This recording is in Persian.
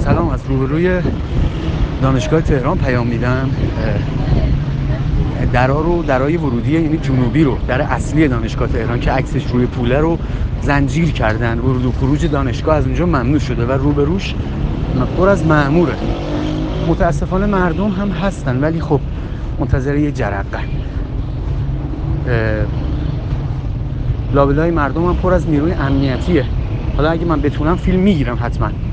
سلام، از روبروی دانشگاه تهران پیام میدم. درای ورودی یعنی جنوبی رو، در اصلی دانشگاه تهران که عکسش روی پوله رو زنجیر کردن. ورود و خروج دانشگاه از اونجا ممنوع شده و روبروش پر از مأموره. متاسفانه مردم هم هستن ولی خب منتظر یه جرقه. لابلای مردم هم پر از نیروی امنیتیه. حالا اگه من بتونم فیلم میگیرم حتما.